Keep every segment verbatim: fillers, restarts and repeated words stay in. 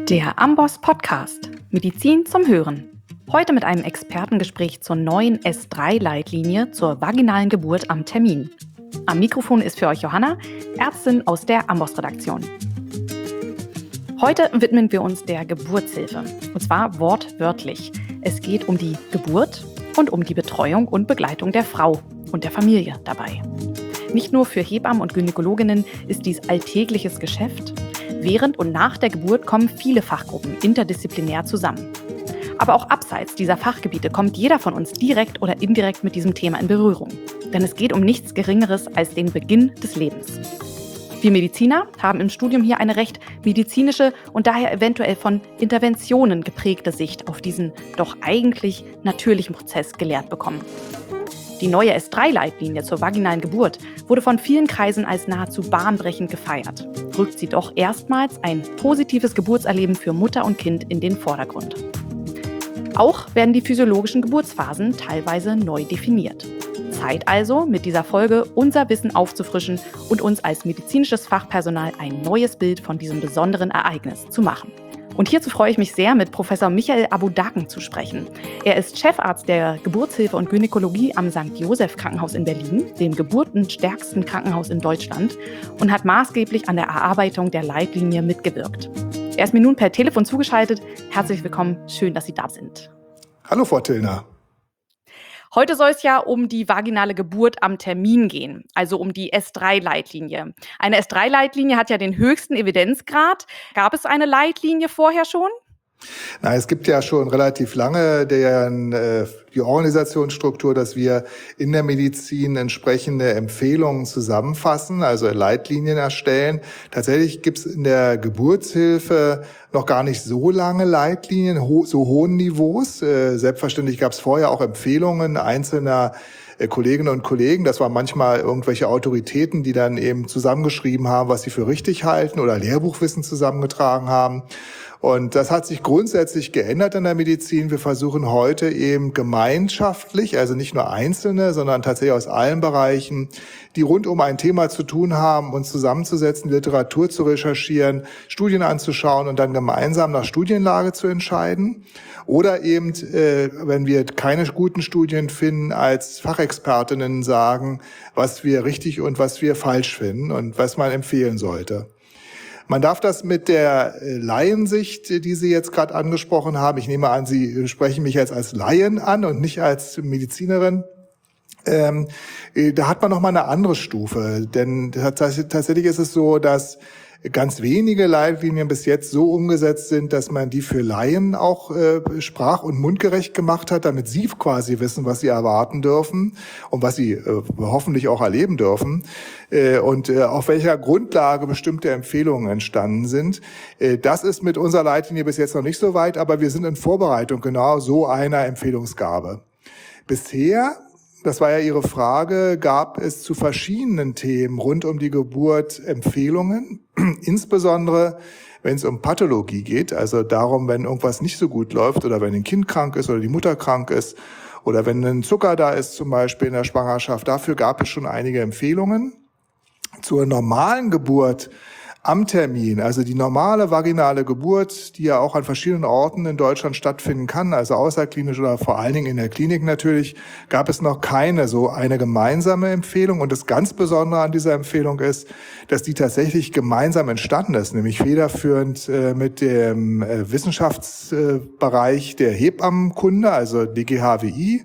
Der Amboss Podcast Medizin zum Hören. Heute mit einem Expertengespräch zur neuen S drei Leitlinie zur vaginalen Geburt am Termin. Am Mikrofon ist für euch Johanna, Ärztin aus der Amboss-Redaktion. Heute widmen wir uns der Geburtshilfe, und zwar wortwörtlich. Es geht um die Geburt und um die Betreuung und Begleitung der Frau und der Familie dabei. Nicht nur für Hebammen und Gynäkologinnen ist dies alltägliches Geschäft. Während und nach der Geburt kommen viele Fachgruppen interdisziplinär zusammen. Aber auch abseits dieser Fachgebiete kommt jeder von uns direkt oder indirekt mit diesem Thema in Berührung. Denn es geht um nichts Geringeres als den Beginn des Lebens. Wir Mediziner haben im Studium hier eine recht medizinische und daher eventuell von Interventionen geprägte Sicht auf diesen doch eigentlich natürlichen Prozess gelehrt bekommen. Die neue S drei Leitlinie zur vaginalen Geburt wurde von vielen Kreisen als nahezu bahnbrechend gefeiert. Rückt sie doch erstmals ein positives Geburtserleben für Mutter und Kind in den Vordergrund. Auch werden die physiologischen Geburtsphasen teilweise neu definiert. Zeit also, mit dieser Folge unser Wissen aufzufrischen und uns als medizinisches Fachpersonal ein neues Bild von diesem besonderen Ereignis zu machen. Und hierzu freue ich mich sehr, mit Professor Michael Abudaken zu sprechen. Er ist Chefarzt der Geburtshilfe und Gynäkologie am Sankt Joseph Krankenhaus in Berlin, dem geburtenstärksten Krankenhaus in Deutschland, und hat maßgeblich an der Erarbeitung der Leitlinie mitgewirkt. Er ist mir nun per Telefon zugeschaltet. Herzlich willkommen, schön, dass Sie da sind. Hallo, Frau Tillner. Heute soll es ja um die vaginale Geburt am Termin gehen, also um die S drei Leitlinie. Eine S drei Leitlinie hat ja den höchsten Evidenzgrad. Gab es eine Leitlinie vorher schon? Na, es gibt ja schon relativ lange deren, äh, die Organisationsstruktur, dass wir in der Medizin entsprechende Empfehlungen zusammenfassen, also Leitlinien erstellen. Tatsächlich gibt es in der Geburtshilfe noch gar nicht so lange Leitlinien, ho- so hohen Niveaus. Äh, selbstverständlich gab es vorher auch Empfehlungen einzelner äh, Kolleginnen und Kollegen. Das waren manchmal irgendwelche Autoritäten, die dann eben zusammengeschrieben haben, was sie für richtig halten oder Lehrbuchwissen zusammengetragen haben. Und das hat sich grundsätzlich geändert in der Medizin. Wir versuchen heute eben gemeinschaftlich, also nicht nur Einzelne, sondern tatsächlich aus allen Bereichen, die rund um ein Thema zu tun haben, uns zusammenzusetzen, Literatur zu recherchieren, Studien anzuschauen und dann gemeinsam nach Studienlage zu entscheiden. Oder eben, äh, wenn wir keine guten Studien finden, als Fachexpertinnen sagen, was wir richtig und was wir falsch finden und was man empfehlen sollte. Man darf das mit der Laiensicht, die Sie jetzt gerade angesprochen haben, ich nehme an, Sie sprechen mich jetzt als Laien an und nicht als Medizinerin, ähm, da hat man noch mal eine andere Stufe. Denn tatsächlich ist es so, dass ganz wenige Leitlinien bis jetzt so umgesetzt sind, dass man die für Laien auch äh, sprach- und mundgerecht gemacht hat, damit sie quasi wissen, was sie erwarten dürfen und was sie äh, hoffentlich auch erleben dürfen äh, und äh, auf welcher Grundlage bestimmte Empfehlungen entstanden sind. Äh, das ist mit unserer Leitlinie bis jetzt noch nicht so weit, aber wir sind in Vorbereitung genau so einer Empfehlungsgabe. Bisher, das war ja Ihre Frage, gab es zu verschiedenen Themen rund um die Geburt Empfehlungen, insbesondere wenn es um Pathologie geht, also darum, wenn irgendwas nicht so gut läuft oder wenn ein Kind krank ist oder die Mutter krank ist oder wenn ein Zucker da ist zum Beispiel in der Schwangerschaft. Dafür gab es schon einige Empfehlungen. Zur normalen Geburt am Termin, also die normale vaginale Geburt, die ja auch an verschiedenen Orten in Deutschland stattfinden kann, also außerklinisch oder vor allen Dingen in der Klinik natürlich, gab es noch keine so eine gemeinsame Empfehlung. Und das ganz Besondere an dieser Empfehlung ist, dass die tatsächlich gemeinsam entstanden ist, nämlich federführend äh, mit dem äh, Wissenschaftsbereich der Hebammenkunde, also D G H W I.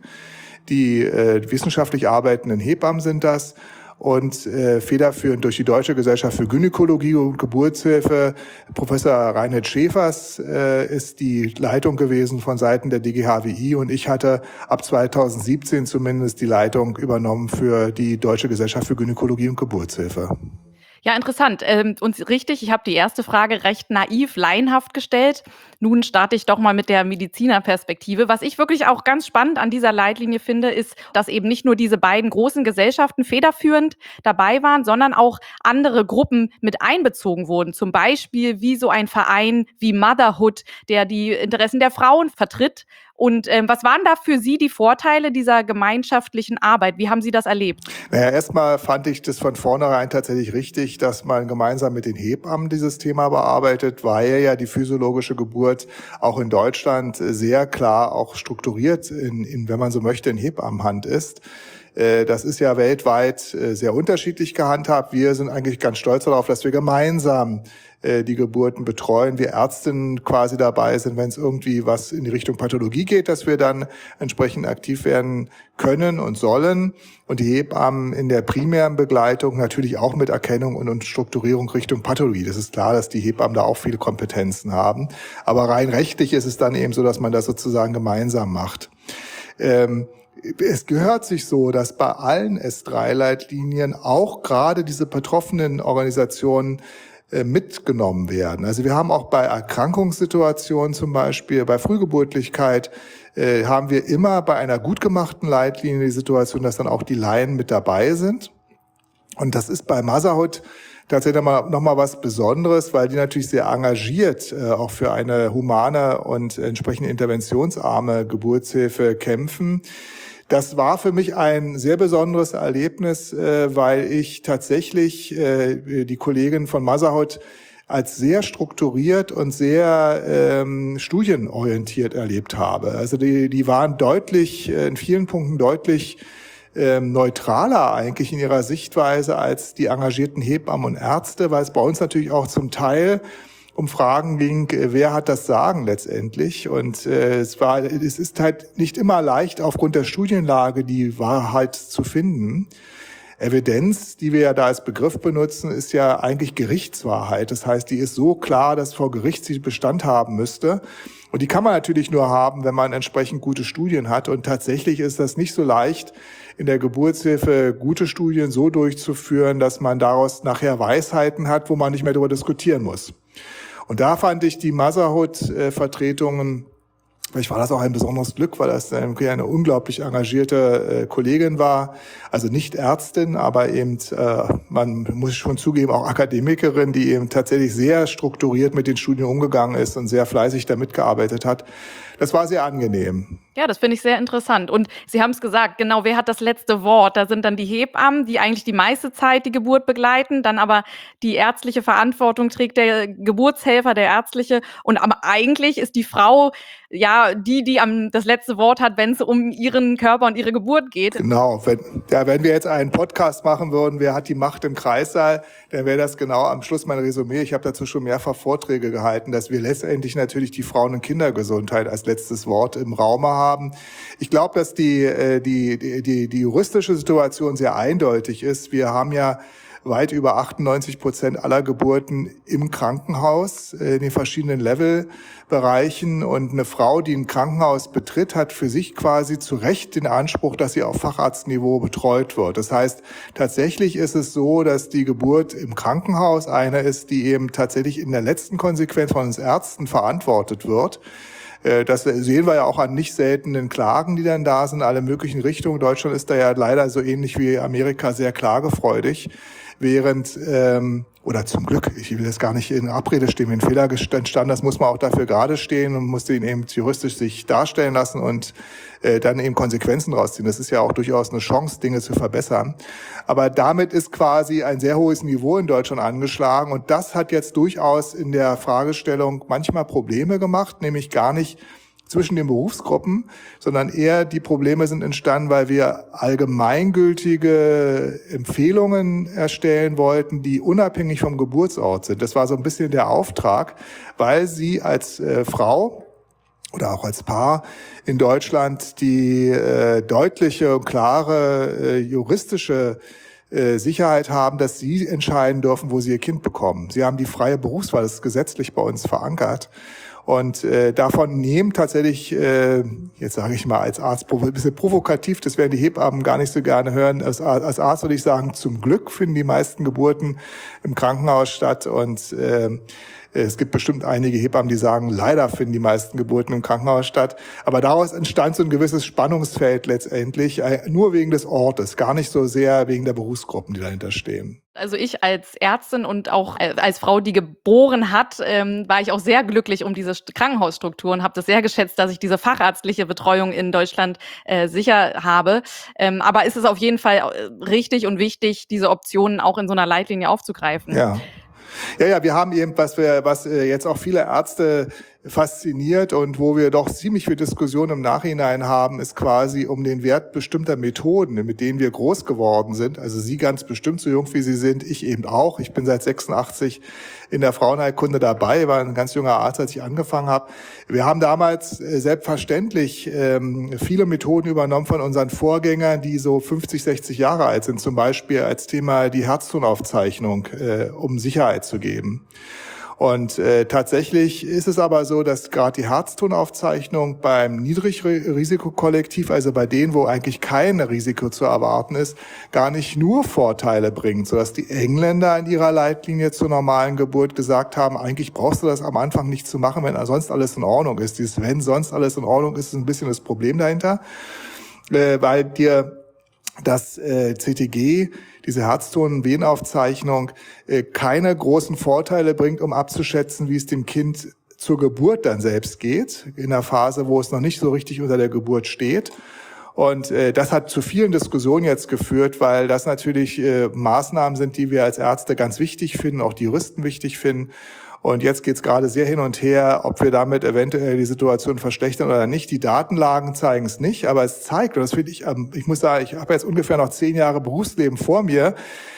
Die äh, wissenschaftlich arbeitenden Hebammen sind das. Und äh, federführend durch die Deutsche Gesellschaft für Gynäkologie und Geburtshilfe. Professor Reinhard Schäfers äh, ist die Leitung gewesen von Seiten der D G H W I und ich hatte ab zweitausendsiebzehn zumindest die Leitung übernommen für die Deutsche Gesellschaft für Gynäkologie und Geburtshilfe. Ja, interessant. Ähm, und richtig, ich habe die erste Frage recht naiv, laienhaft gestellt. Nun starte ich doch mal mit der Medizinerperspektive. Was ich wirklich auch ganz spannend an dieser Leitlinie finde, ist, dass eben nicht nur diese beiden großen Gesellschaften federführend dabei waren, sondern auch andere Gruppen mit einbezogen wurden. Zum Beispiel wie so ein Verein wie Motherhood, der die Interessen der Frauen vertritt. Und ähm, was waren da für Sie die Vorteile dieser gemeinschaftlichen Arbeit? Wie haben Sie das erlebt? Naja, erstmal fand ich das von vornherein tatsächlich richtig, wichtig, dass man gemeinsam mit den Hebammen dieses Thema bearbeitet, weil ja die physiologische Geburt auch in Deutschland sehr klar auch strukturiert, in, in, wenn man so möchte, in Hebammenhand ist. Das ist ja weltweit sehr unterschiedlich gehandhabt. Wir sind eigentlich ganz stolz darauf, dass wir gemeinsam die Geburten betreuen, wir Ärztinnen quasi dabei sind, wenn es irgendwie was in die Richtung Pathologie geht, dass wir dann entsprechend aktiv werden können und sollen. Und die Hebammen in der primären Begleitung natürlich auch mit Erkennung und Strukturierung Richtung Pathologie. Das ist klar, dass die Hebammen da auch viele Kompetenzen haben. Aber rein rechtlich ist es dann eben so, dass man das sozusagen gemeinsam macht. Ähm, Es gehört sich so, dass bei allen S drei Leitlinien auch gerade diese betroffenen Organisationen äh, mitgenommen werden. Also wir haben auch bei Erkrankungssituationen zum Beispiel, bei Frühgeburtlichkeit, äh, haben wir immer bei einer gut gemachten Leitlinie die Situation, dass dann auch die Laien mit dabei sind. Und das ist bei Motherhood tatsächlich noch mal was Besonderes, weil die natürlich sehr engagiert äh, auch für eine humane und entsprechend interventionsarme Geburtshilfe kämpfen. Das war für mich ein sehr besonderes Erlebnis, äh, weil ich tatsächlich äh, die Kollegin von Motherhood als sehr strukturiert und sehr ähm, studienorientiert erlebt habe. Also die, die waren deutlich, äh, in vielen Punkten deutlich ähm, neutraler eigentlich in ihrer Sichtweise als die engagierten Hebammen und Ärzte, weil es bei uns natürlich auch zum Teil um Fragen ging, wer hat das Sagen letztendlich? Und äh, es war, es ist halt nicht immer leicht, aufgrund der Studienlage die Wahrheit zu finden. Evidenz, die wir ja da als Begriff benutzen, ist ja eigentlich Gerichtswahrheit. Das heißt, die ist so klar, dass vor Gericht sie Bestand haben müsste. Und die kann man natürlich nur haben, wenn man entsprechend gute Studien hat. Und tatsächlich ist das nicht so leicht, in der Geburtshilfe gute Studien so durchzuführen, dass man daraus nachher Weisheiten hat, wo man nicht mehr darüber diskutieren muss. Und da fand ich die Motherhood-Vertretungen, vielleicht war das auch ein besonderes Glück, weil das eine unglaublich engagierte Kollegin war, also nicht Ärztin, aber eben, man muss schon zugeben, auch Akademikerin, die eben tatsächlich sehr strukturiert mit den Studien umgegangen ist und sehr fleißig da mitgearbeitet hat. Das war sehr angenehm. Ja, das finde ich sehr interessant. Und Sie haben es gesagt, genau, wer hat das letzte Wort? Da sind dann die Hebammen, die eigentlich die meiste Zeit die Geburt begleiten, dann aber die ärztliche Verantwortung trägt der Geburtshelfer, der ärztliche. Und aber eigentlich ist die Frau ja die, die am, das letzte Wort hat, wenn es um ihren Körper und ihre Geburt geht. Genau. Wenn, ja, wenn wir jetzt einen Podcast machen würden, wer hat die Macht im Kreissaal, dann wäre das genau am Schluss mein Resümee. Ich habe dazu schon mehrfach Vorträge gehalten, dass wir letztendlich natürlich die Frauen- und Kindergesundheit als letztes Wort im Raum haben. Ich glaube, dass die, die, die, die juristische Situation sehr eindeutig ist. Wir haben ja weit über achtundneunzig Prozent aller Geburten im Krankenhaus, in den verschiedenen Levelbereichen. Und eine Frau, die ein Krankenhaus betritt, hat für sich quasi zu Recht den Anspruch, dass sie auf Facharztniveau betreut wird. Das heißt, tatsächlich ist es so, dass die Geburt im Krankenhaus eine ist, die eben tatsächlich in der letzten Konsequenz von uns Ärzten verantwortet wird. Das sehen wir ja auch an nicht seltenen Klagen, die dann da sind, in alle möglichen Richtungen. Deutschland ist da ja leider so ähnlich wie Amerika sehr klagefreudig, während, ähm, oder zum Glück, ich will jetzt gar nicht in Abrede stehen, wenn ein Fehler entstanden, das muss man auch dafür gerade stehen und muss den eben juristisch sich darstellen lassen und äh, dann eben Konsequenzen rausziehen. Das ist ja auch durchaus eine Chance, Dinge zu verbessern. Aber damit ist quasi ein sehr hohes Niveau in Deutschland angeschlagen und das hat jetzt durchaus in der Fragestellung manchmal Probleme gemacht, nämlich gar nicht zwischen den Berufsgruppen, sondern eher die Probleme sind entstanden, weil wir allgemeingültige Empfehlungen erstellen wollten, die unabhängig vom Geburtsort sind. Das war so ein bisschen der Auftrag, weil Sie als äh, Frau oder auch als Paar in Deutschland die äh, deutliche und klare äh, juristische äh, Sicherheit haben, dass Sie entscheiden dürfen, wo Sie Ihr Kind bekommen. Sie haben die freie Berufswahl, das ist gesetzlich bei uns verankert. Und äh, davon nehmen tatsächlich, äh, jetzt sage ich mal als Arzt, ein bisschen provokativ, das werden die Hebammen gar nicht so gerne hören. Als, als Arzt würde ich sagen, zum Glück finden die meisten Geburten im Krankenhaus statt. Und äh, es gibt bestimmt einige Hebammen, die sagen, leider finden die meisten Geburten im Krankenhaus statt. Aber daraus entstand so ein gewisses Spannungsfeld letztendlich, äh, nur wegen des Ortes, gar nicht so sehr wegen der Berufsgruppen, die dahinter stehen. Also ich als Ärztin und auch als Frau, die geboren hat, ähm, war ich auch sehr glücklich um diese Krankenhausstruktur und habe das sehr geschätzt, dass ich diese facharztliche Betreuung in Deutschland äh, sicher habe. Ähm, aber ist es auf jeden Fall richtig und wichtig, diese Optionen auch in so einer Leitlinie aufzugreifen. Ja. Ja, ja, wir haben eben, was wir, was jetzt auch viele Ärzte fasziniert und wo wir doch ziemlich viel Diskussion im Nachhinein haben, ist quasi um den Wert bestimmter Methoden, mit denen wir groß geworden sind. Also Sie ganz bestimmt so jung wie Sie sind, ich eben auch. Ich bin seit sechsundachtzig in der Frauenheilkunde dabei, war ein ganz junger Arzt, als ich angefangen habe. Wir haben damals selbstverständlich ähm, viele Methoden übernommen von unseren Vorgängern, die so fünfzig, sechzig Jahre alt sind, zum Beispiel als Thema die Herztonaufzeichnung, äh, um Sicherheit zu geben. Und äh, tatsächlich ist es aber so, dass gerade die Herztonaufzeichnung beim Niedrigrisikokollektiv, also bei denen, wo eigentlich kein Risiko zu erwarten ist, gar nicht nur Vorteile bringt, sodass die Engländer in ihrer Leitlinie zur normalen Geburt gesagt haben, eigentlich brauchst du das am Anfang nicht zu machen, wenn sonst alles in Ordnung ist. Dieses wenn sonst alles in Ordnung ist, ist ein bisschen das Problem dahinter, äh, weil dir das äh, C T G, diese Herzton-Venenaufzeichnung, äh, keine großen Vorteile bringt, um abzuschätzen, wie es dem Kind zur Geburt dann selbst geht, in der Phase, wo es noch nicht so richtig unter der Geburt steht. Und äh, das hat zu vielen Diskussionen jetzt geführt, weil das natürlich äh, Maßnahmen sind, die wir als Ärzte ganz wichtig finden, auch die Juristen wichtig finden. Und jetzt geht es gerade sehr hin und her, ob wir damit eventuell die Situation verschlechtern oder nicht. Die Datenlagen zeigen es nicht, aber es zeigt, und das finde ich, ich muss sagen, ich habe jetzt ungefähr noch zehn Jahre Berufsleben vor mir.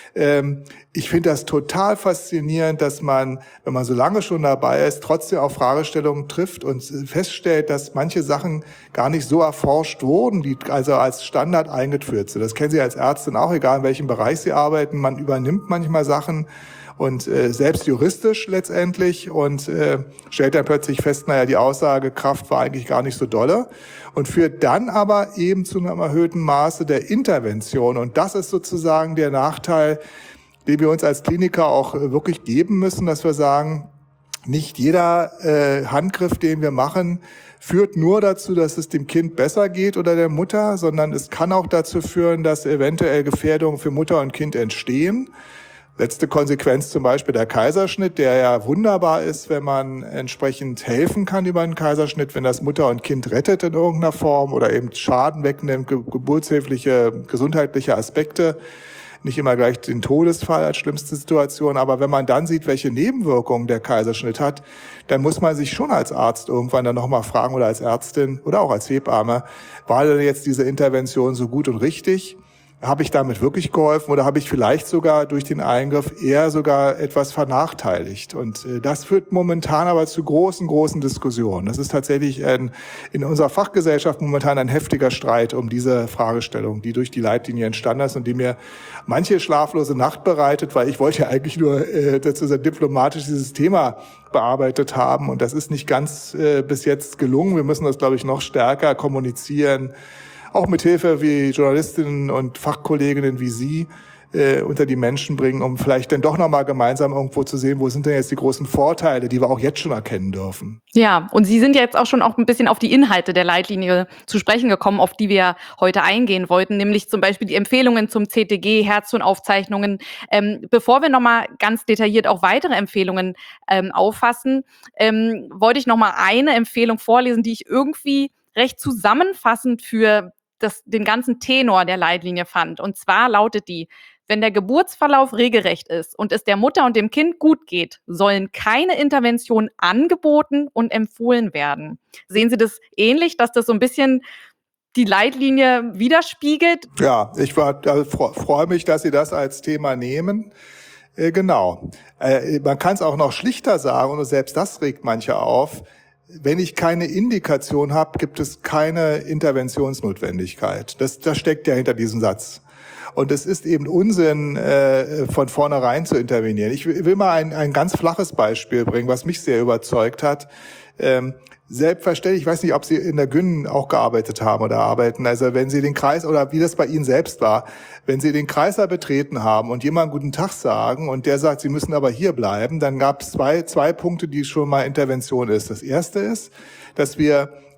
Ich finde das total faszinierend, dass man, wenn man so lange schon dabei ist, trotzdem auch Fragestellungen trifft und feststellt, dass manche Sachen gar nicht so erforscht wurden, die also als Standard eingeführt sind. Das kennen Sie als Ärztin auch, egal in welchem Bereich Sie arbeiten. Man übernimmt manchmal Sachen, und äh, selbst juristisch letztendlich und äh, stellt dann plötzlich fest, naja, die Aussagekraft war eigentlich gar nicht so dolle und führt dann aber eben zu einem erhöhten Maße der Intervention. Und das ist sozusagen der Nachteil, den wir uns als Kliniker auch äh, wirklich geben müssen, dass wir sagen, nicht jeder äh, Handgriff, den wir machen, führt nur dazu, dass es dem Kind besser geht oder der Mutter, sondern es kann auch dazu führen, dass eventuell Gefährdungen für Mutter und Kind entstehen. Letzte Konsequenz zum Beispiel der Kaiserschnitt, der ja wunderbar ist, wenn man entsprechend helfen kann über einen Kaiserschnitt, wenn das Mutter und Kind rettet in irgendeiner Form oder eben Schaden wegnimmt, ge- geburtshilfliche, gesundheitliche Aspekte. Nicht immer gleich den Todesfall als schlimmste Situation, aber wenn man dann sieht, welche Nebenwirkungen der Kaiserschnitt hat, dann muss man sich schon als Arzt irgendwann dann nochmal fragen oder als Ärztin oder auch als Hebamme, war denn jetzt diese Intervention so gut und richtig? Habe ich damit wirklich geholfen oder habe ich vielleicht sogar durch den Eingriff eher sogar etwas vernachteiligt? Und äh, das führt momentan aber zu großen, großen Diskussionen. Das ist tatsächlich ein, in unserer Fachgesellschaft momentan ein heftiger Streit um diese Fragestellung, die durch die Leitlinie entstanden ist und die mir manche schlaflose Nacht bereitet, weil ich wollte ja eigentlich nur äh, dazu sehr diplomatisch dieses Thema bearbeitet haben. Und das ist nicht ganz äh, bis jetzt gelungen. Wir müssen das, glaube ich, noch stärker kommunizieren, auch mit Hilfe wie Journalistinnen und Fachkolleginnen wie Sie äh, unter die Menschen bringen, um vielleicht dann doch nochmal gemeinsam irgendwo zu sehen, wo sind denn jetzt die großen Vorteile, die wir auch jetzt schon erkennen dürfen. Ja, und Sie sind jetzt auch schon auch ein bisschen auf die Inhalte der Leitlinie zu sprechen gekommen, auf die wir heute eingehen wollten, nämlich zum Beispiel die Empfehlungen zum C T G, Herztonaufzeichnungen. Ähm, bevor wir nochmal ganz detailliert auch weitere Empfehlungen ähm, auffassen, ähm, wollte ich nochmal eine Empfehlung vorlesen, die ich irgendwie recht zusammenfassend für das, den ganzen Tenor der Leitlinie fand. Und zwar lautet die: Wenn der Geburtsverlauf regelrecht ist und es der Mutter und dem Kind gut geht, sollen keine Interventionen angeboten und empfohlen werden. Sehen Sie das ähnlich, dass das so ein bisschen die Leitlinie widerspiegelt? Ja, ich war, also freue mich, dass Sie das als Thema nehmen. Äh, genau. Äh, man kann es auch noch schlichter sagen, und selbst das regt manche auf. Wenn ich keine Indikation habe, gibt es keine Interventionsnotwendigkeit. Das, das steckt ja hinter diesem Satz. Und es ist eben Unsinn, äh, von vornherein zu intervenieren. Ich will, will mal ein, ein ganz flaches Beispiel bringen, was mich sehr überzeugt hat. Ähm, Selbstverständlich, ich weiß nicht, ob Sie in der Gyn auch gearbeitet haben oder arbeiten, also wenn Sie den Kreis, oder wie das bei Ihnen selbst war, wenn Sie den Kreislauf betreten haben und jemandem guten Tag sagen und der sagt, Sie müssen aber hier bleiben, dann gab es zwei, zwei Punkte, die schon mal Intervention ist. Das erste ist, dass wir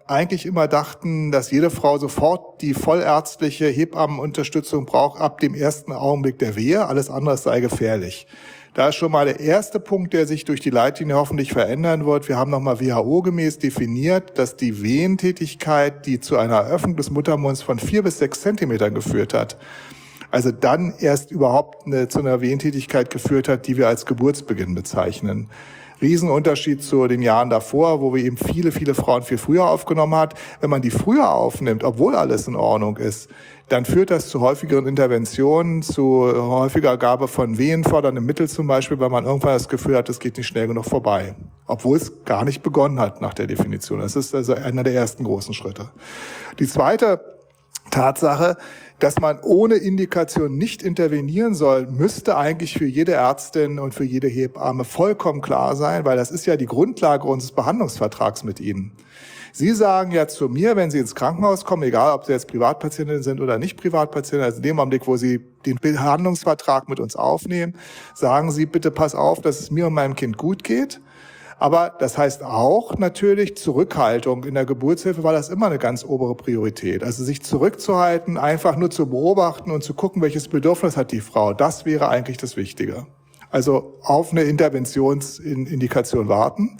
eigentlich immer dachten, dass jede Frau sofort die vollärztliche Hebammenunterstützung braucht ab dem ersten Augenblick der Wehe. Alles andere sei gefährlich. Da ist schon mal der erste Punkt, der sich durch die Leitlinie hoffentlich verändern wird. Wir haben nochmal W H O-gemäß definiert, dass die Wehentätigkeit, die zu einer Eröffnung des Muttermunds von vier bis sechs Zentimetern geführt hat, also dann erst überhaupt eine, zu einer Wehentätigkeit geführt hat, die wir als Geburtsbeginn bezeichnen. Riesenunterschied zu den Jahren davor, wo wir eben viele, viele Frauen viel früher aufgenommen hat. Wenn man die früher aufnimmt, obwohl alles in Ordnung ist, dann führt das zu häufigeren Interventionen, zu häufiger Gabe von wehenfördernden Mitteln zum Beispiel, weil man irgendwann das Gefühl hat, es geht nicht schnell genug vorbei. Obwohl es gar nicht begonnen hat nach der Definition. Das ist also einer der ersten großen Schritte. Die zweite Tatsache, dass man ohne Indikation nicht intervenieren soll, müsste eigentlich für jede Ärztin und für jede Hebamme vollkommen klar sein, weil das ist ja die Grundlage unseres Behandlungsvertrags mit Ihnen. Sie sagen ja zu mir, wenn Sie ins Krankenhaus kommen, egal ob Sie jetzt Privatpatientin sind oder nicht Privatpatientin, also in dem Augenblick, wo Sie den Behandlungsvertrag mit uns aufnehmen, sagen Sie, bitte pass auf, dass es mir und meinem Kind gut geht. Aber das heißt auch natürlich Zurückhaltung in der Geburtshilfe, war das immer eine ganz obere Priorität. Also sich zurückzuhalten, einfach nur zu beobachten und zu gucken, welches Bedürfnis hat die Frau. Das wäre eigentlich das Wichtige. Also auf eine Interventionsindikation warten.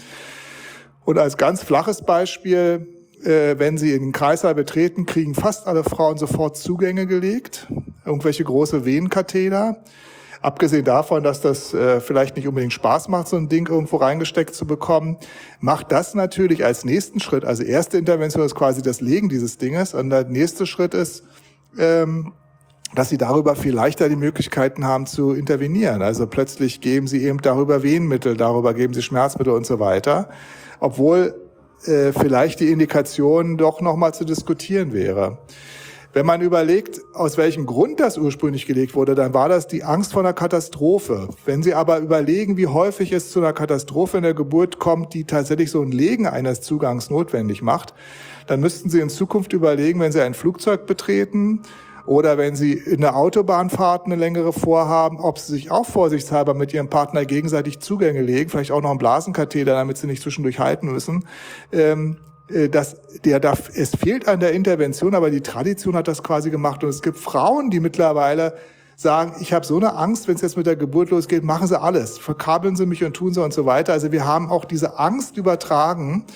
Und als ganz flaches Beispiel, äh, wenn Sie den Kreißsaal betreten, kriegen fast alle Frauen sofort Zugänge gelegt, irgendwelche große Venenkatheter. Abgesehen davon, dass das äh, vielleicht nicht unbedingt Spaß macht, so ein Ding irgendwo reingesteckt zu bekommen, macht das natürlich als nächsten Schritt, also erste Intervention ist quasi das Legen dieses Dinges, und der nächste Schritt ist, ähm, dass Sie darüber viel leichter die Möglichkeiten haben zu intervenieren. Also plötzlich geben Sie eben darüber Wehenmittel, darüber geben Sie Schmerzmittel und so weiter, obwohl äh, vielleicht die Indikation doch nochmal zu diskutieren wäre. Wenn man überlegt, aus welchem Grund das ursprünglich gelegt wurde, dann war das die Angst vor einer Katastrophe. Wenn Sie aber überlegen, wie häufig es zu einer Katastrophe in der Geburt kommt, die tatsächlich so ein Legen eines Zugangs notwendig macht, dann müssten Sie in Zukunft überlegen, wenn Sie ein Flugzeug betreten oder wenn Sie in der Autobahnfahrt eine längere vorhaben, ob Sie sich auch vorsichtshalber mit Ihrem Partner gegenseitig Zugänge legen, vielleicht auch noch einen Blasenkatheter, damit Sie nicht zwischendurch halten müssen. Ähm, Das, der, der, es fehlt an der Intervention, aber die Tradition hat das quasi gemacht. Und es gibt Frauen, die mittlerweile sagen, ich habe so eine Angst, wenn es jetzt mit der Geburt losgeht, machen Sie alles, verkabeln Sie mich und tun Sie und so weiter. Also wir haben auch diese Angst übertragen.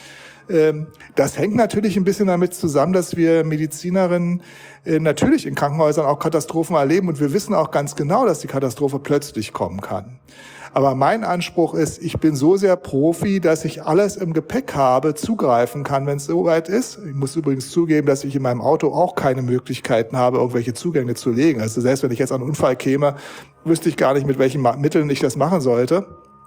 Das hängt natürlich ein bisschen damit zusammen, dass wir Medizinerinnen natürlich in Krankenhäusern auch Katastrophen erleben. Und wir wissen auch ganz genau, dass die Katastrophe plötzlich kommen kann. Aber mein Anspruch ist, ich bin so sehr Profi, dass ich alles im Gepäck habe, zugreifen kann, wenn es soweit ist. Ich muss übrigens zugeben, dass ich in meinem Auto auch keine Möglichkeiten habe, irgendwelche Zugänge zu legen. Also selbst wenn ich jetzt an einen Unfall käme, wüsste ich gar nicht, mit welchen Mitteln ich das machen sollte.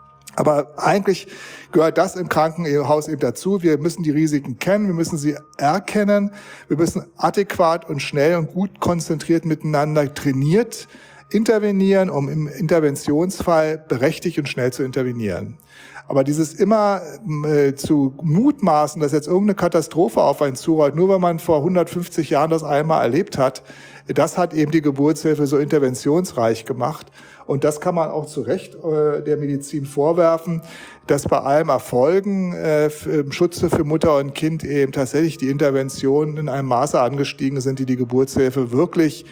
Aber eigentlich gehört das im Krankenhaus eben dazu. Wir müssen die Risiken kennen, wir müssen sie erkennen, wir müssen adäquat und schnell und gut konzentriert miteinander trainiert intervenieren, um im Interventionsfall berechtigt und schnell zu intervenieren. Aber dieses immer äh, zu mutmaßen, dass jetzt irgendeine Katastrophe auf einen zurollt, nur weil man vor hundertfünfzig Jahren das einmal erlebt hat, das hat eben die Geburtshilfe so interventionsreich gemacht. Und das kann man auch zu Recht äh, der Medizin vorwerfen, dass bei allem Erfolgen äh, im Schutze für Mutter und Kind eben tatsächlich die Interventionen in einem Maße angestiegen sind, die die Geburtshilfe wirklich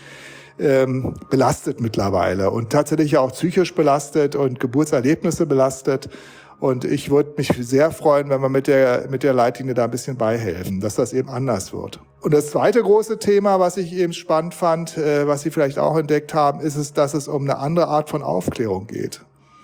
ähm, belastet mittlerweile und tatsächlich auch psychisch belastet und Geburtserlebnisse belastet. Und ich würde mich sehr freuen, wenn wir mit der, mit der Leitlinie da ein bisschen beihelfen, dass das eben anders wird. Und das zweite große Thema, was ich eben spannend fand, äh, was Sie vielleicht auch entdeckt haben, ist es, dass es um eine andere Art von Aufklärung geht.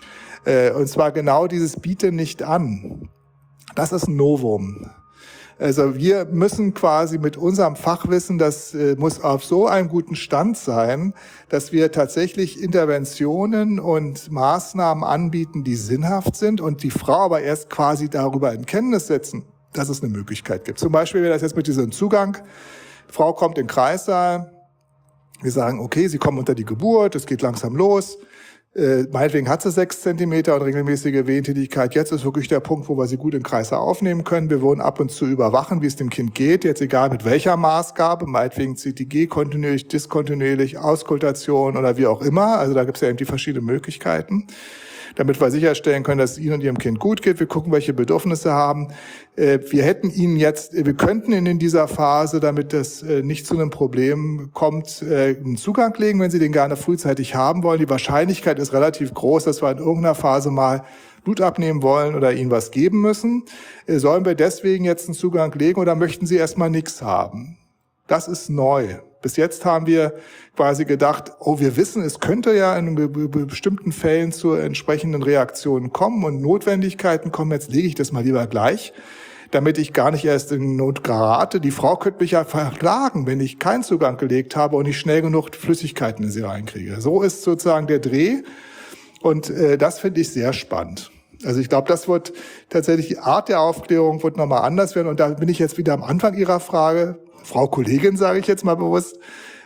Äh, und zwar genau dieses Biete nicht an. Das ist ein Novum. Also wir müssen quasi mit unserem Fachwissen, das äh, muss auf so einem guten Stand sein, dass wir tatsächlich Interventionen und Maßnahmen anbieten, die sinnhaft sind und die Frau aber erst quasi darüber in Kenntnis setzen, dass es eine Möglichkeit gibt. Zum Beispiel wäre das jetzt mit diesem Zugang. Frau kommt in den Kreissaal, wir sagen, okay, sie kommen unter die Geburt, es geht langsam los. Äh, meinetwegen hat sie sechs Zentimeter und regelmäßige Wehentätigkeit. Jetzt ist wirklich der Punkt, wo wir sie gut im Kreißsaal aufnehmen können. Wir wollen ab und zu überwachen, wie es dem Kind geht. Jetzt egal mit welcher Maßgabe, meinetwegen C T G, kontinuierlich, diskontinuierlich, Auskultation oder wie auch immer. Also da gibt es ja eben die verschiedenen Möglichkeiten. damit wir sicherstellen können, dass es Ihnen und Ihrem Kind gut geht. Wir gucken, welche Bedürfnisse haben. Wir hätten Ihnen jetzt, wir könnten Ihnen in dieser Phase, damit das nicht zu einem Problem kommt, einen Zugang legen, wenn Sie den gerne frühzeitig haben wollen. Die Wahrscheinlichkeit ist relativ groß, dass wir in irgendeiner Phase mal Blut abnehmen wollen oder Ihnen was geben müssen. Sollen wir deswegen jetzt einen Zugang legen oder möchten Sie erstmal nichts haben? Das ist neu. Bis jetzt haben wir quasi gedacht, oh, wir wissen, es könnte ja in bestimmten Fällen zu entsprechenden Reaktionen kommen und Notwendigkeiten kommen. Jetzt lege ich das mal lieber gleich, damit ich gar nicht erst in Not gerate. Die Frau könnte mich ja verklagen, wenn ich keinen Zugang gelegt habe und nicht schnell genug Flüssigkeiten in sie reinkriege. So ist sozusagen der Dreh und äh, das finde ich sehr spannend. Also ich glaube, das wird tatsächlich, die Art der Aufklärung wird nochmal anders werden und da bin ich jetzt wieder am Anfang Ihrer Frage, Frau Kollegin, sage ich jetzt mal bewusst,